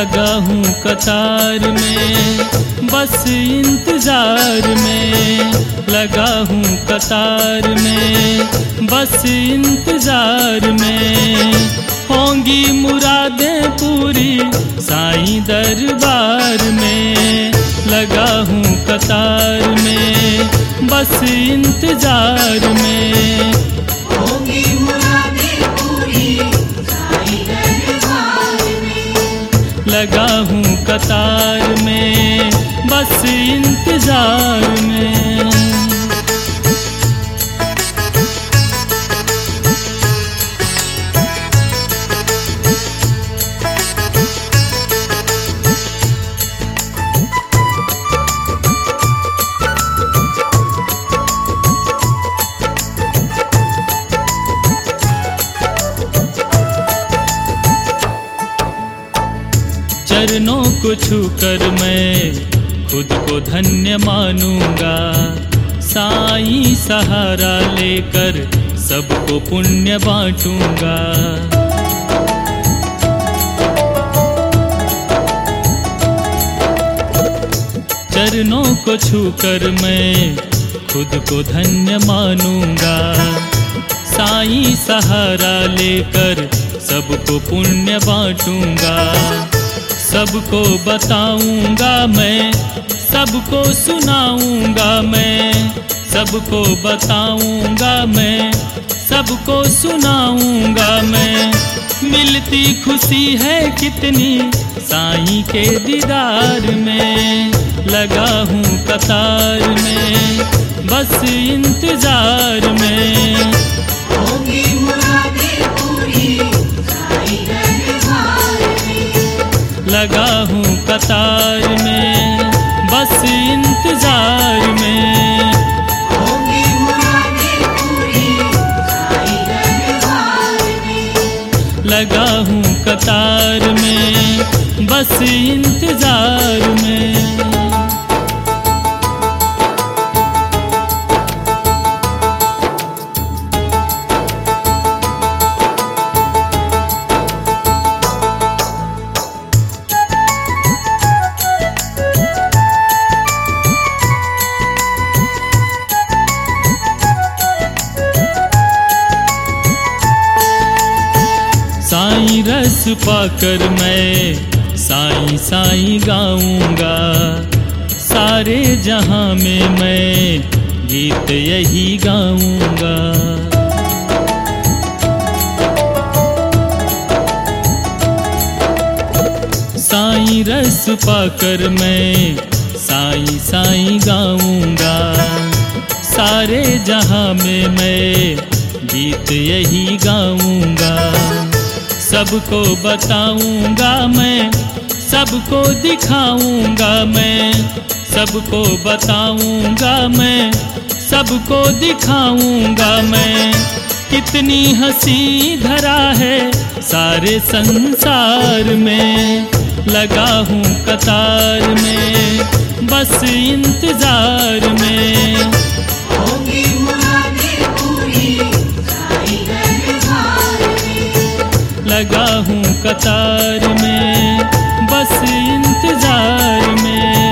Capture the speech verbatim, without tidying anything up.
लगा हूँ कतार में, बस इंतजार में। लगा हूँ कतार में, बस इंतजार में। होंगी मुरादें पूरी साईं दरबार में। लगा हूँ कतार में, बस इंतजार में। होंगी मुरादें पूरी साईं दरबार में। लगा हूँ कतार में, बस इंतजार में। चरणों को छूकर मैं खुद को धन्य मानूंगा। साईं सहारा लेकर सबको पुण्य बांटूंगा। चरणों को छूकर मैं खुद को धन्य मानूंगा। साईं सहारा लेकर सबको पुण्य बांटूंगा। सबको बताऊंगा मैं, सबको सुनाऊंगा मैं। सबको बताऊंगा मैं, सबको सुनाऊंगा मैं। मिलती खुशी है कितनी साईं के दीदार में। लगा हूँ कतार में, बस इंतजार में। होंगी मुरादें पूरी साईं दरबार में। लगा हूँ कतार में, बस इंतजार में। होंगी मुरादें पूरी साईं दरबार में। लगा हूँ कतार में, बस इंतजार में। साईं रस पाकर मैं साईं साईं गाऊंगा। सारे जहां में मैं गीत यही गाऊंगा। साईं रस पाकर मैं साईं साईं गाऊंगा। सारे जहां में मैं गीत यही गाऊंगा। सबको बताऊंगा मैं, सबको दिखाऊंगा मैं। सबको बताऊंगा मैं, सबको दिखाऊंगा मैं। कितनी हंसी धरा है सारे संसार में। लगा हूँ कतार में, बस इंतजार में। होंगी मुरादें पूरी साईं दरबार में। लगा हूँ कतार में, बस इंतजार में।